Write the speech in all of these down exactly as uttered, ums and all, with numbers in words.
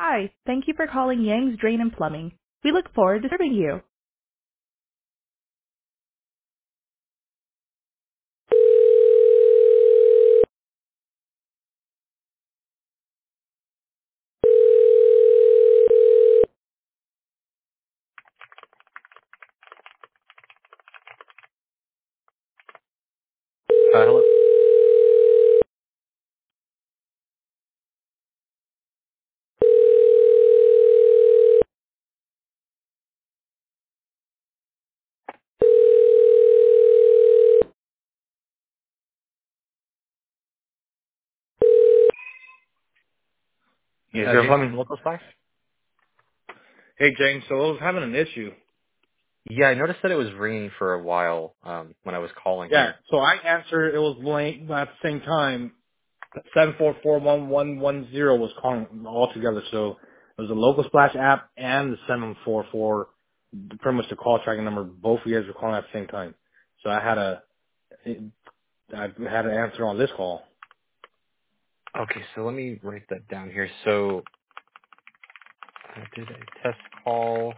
Hi, thank you for calling Yang's Drain and Plumbing. We look forward to serving you. Uh, hello. Is Yeah, your James. plumbing local splash? Hey, James. So I was having an issue. Yeah, I noticed that it was ringing for a while um, when I was calling Yeah. here. So I answered. It was late, but at the same time, seven four four one one one zero was calling all together. So it was the local splash app and the seven four four, pretty much the call tracking number. Both of you guys were calling at the same time. So I had a, I had an answer on this call. Okay, so let me write that down here. So I did a test call,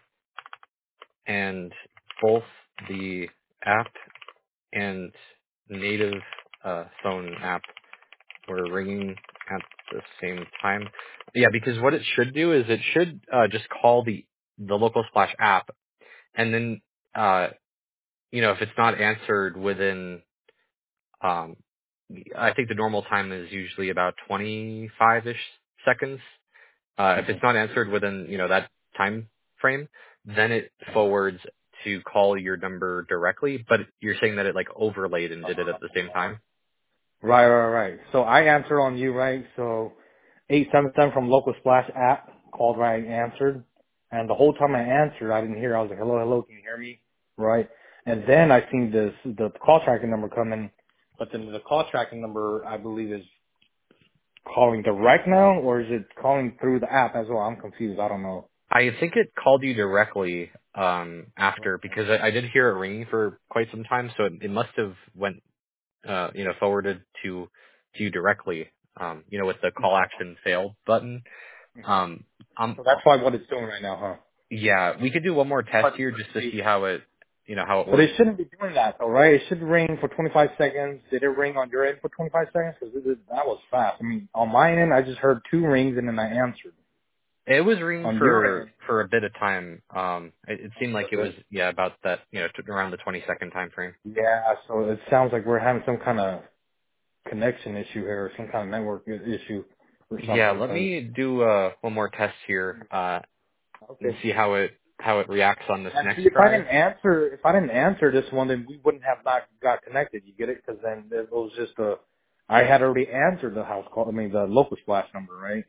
and both the app and native uh, phone app were ringing at the same time. Yeah, because what it should do is it should uh, just call the the local splash app, and then uh, you know if it's not answered within Um, I think the normal time is usually about twenty-five-ish seconds. Uh, if it's not answered within, you know, that time frame, then it forwards to call your number directly, but you're saying that it like overlaid and did it at the same time? Right, right, right. So I answered on you, right? So eight seven seven from local splash app called right and answered. And the whole time I answered, I didn't hear. I was like, hello, hello, can you hear me? Right. And then I seen this, the call tracking number coming, but then the call tracking number, I believe is calling direct now, or is it calling through the app as well? I'm confused. I don't know. I think it called you directly um, after because I, I did hear it ringing for quite some time, so it, it must have went, uh, you know, forwarded to to you directly, um, you know, with the call action failed button. Um, I'm So that's probably what it's doing right now, huh? Yeah, we could do one more test But here let's just to see. see how it, you know, how it But works. it shouldn't be doing that though, right? It should ring for twenty-five seconds. Did it ring on your end for twenty-five seconds? Because that was fast. I mean, on my end, I just heard two rings and then I answered. It was ringing On your for end, for a bit of time. Um, it, it seemed like was it was it? yeah about that you know t- around the twenty second time frame. Yeah, so it sounds like we're having some kind of connection issue here or some kind of network i- issue or Yeah, something. let Cause, me do uh, one more test here uh, and okay. see how it how it reacts on this And see, next if I try. didn't answer, if I didn't answer this one, then we wouldn't have not got connected. You get it? Because then it was just a, I had already answered the house call. I mean, the local splash number, right?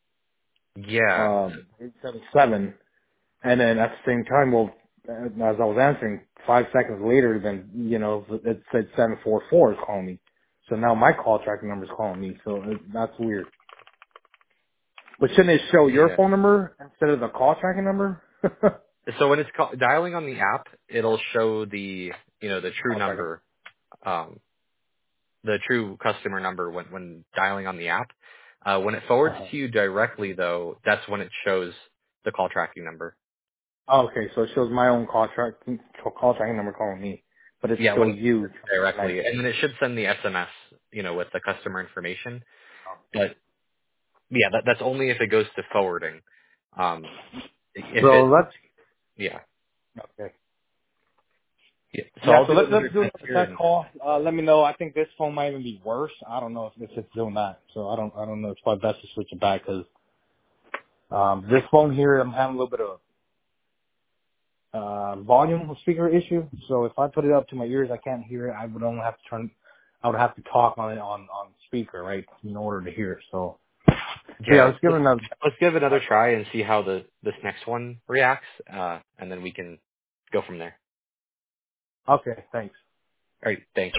Yeah, Um, eight seven seven. And then at the same time, well, as I was answering, five seconds later, then, you know, it said seven four four is calling me. So now my call tracking number is calling me. So it, that's weird. But shouldn't it show your yeah. phone number instead of the call tracking number? call So when it's call- dialing on the app, it'll show the you know the true tracking. number. Um, the true customer number when, when dialing on the app. Uh, when it forwards Uh-huh. to you directly, though, that's when it shows the call tracking number. Oh, okay, so it shows my own call, track, call tracking number calling me. But it's Yeah, still when you trying to directly, connect. and then it should send the S M S, you know, with the customer information. But yeah, that, that's only if it goes to forwarding. Um, if So it, let's, yeah. okay. yeah. So Yeah, I'll so do let's let's another do test another here, test and call. Uh, let me know. I think this phone might even be worse. I don't know if it's it's doing that. So I don't I don't know. It's probably best to switch it back because um, this phone here I'm having a little bit of uh, volume speaker issue. So if I put it up to my ears, I can't hear it. I would only have to turn. I would have to talk on it on on speaker, right, in order to hear it. So, so yeah, yeah, let's give let's, it another. let's give it another try and see how the this next one reacts, uh, and then we can go from there. Okay, thanks. All right, thanks.